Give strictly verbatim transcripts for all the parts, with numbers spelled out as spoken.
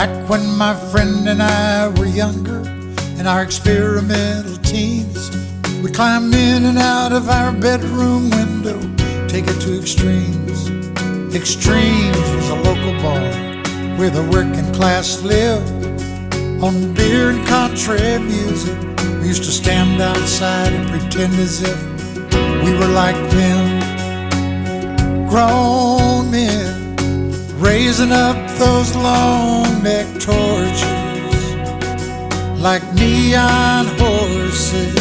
Back when my friend and I were younger, in our experimental teens, we'd climb in and out of our bedroom window, take it to Extremes. Extremes was a local bar where the working class lived. On beer and country music, we used to stand outside and pretend as if we were like them. Grown men raising up those long neck torches like neon horses.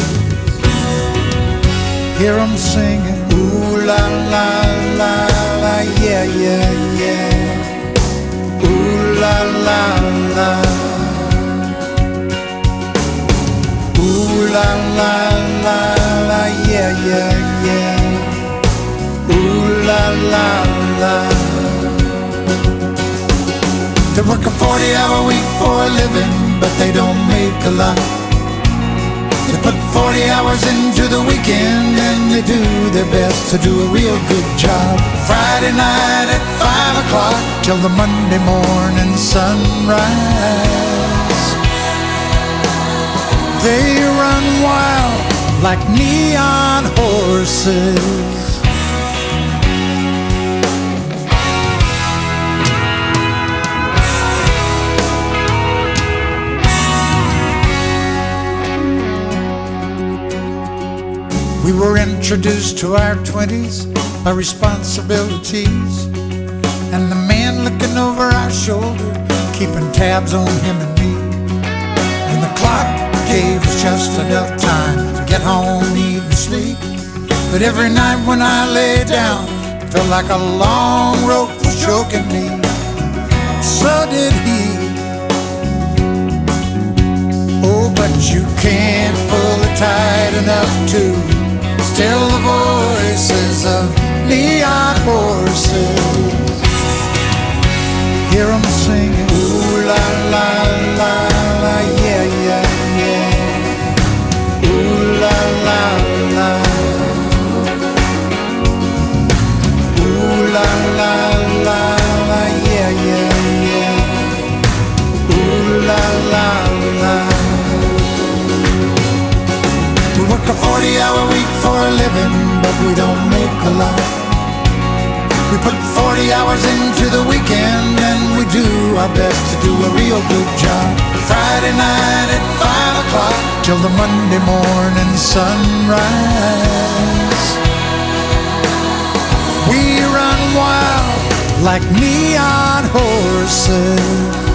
Hear them singing, ooh la la la la, yeah yeah yeah, ooh la la la, ooh la la la la, yeah yeah yeah, ooh la la la. They work a forty hour week for a living, but they don't make a lot. They put forty hours into the weekend and they do their best to do a real good job. Friday night at five o'clock till the Monday morning sunrise. They run wild like neon horses. We were introduced to our twenties by responsibilities, and the man looking over our shoulder, keeping tabs on him and me. And the clock gave us just enough time to get home, eat and sleep. But every night when I lay down, it felt like a long rope was choking me. So did he. Oh, but you can't pull it tight enough to still the voices of neon horses. Hear them singing, ooh la la la la, yeah yeah yeah, ooh la la la, ooh la la la la, yeah yeah yeah, ooh la la la. We work a forty hour week for a living, but we don't make a lot. We put forty hours into the weekend and we do our best to do a real good job. Friday night at five o'clock till the Monday morning sunrise. We run wild like neon horses.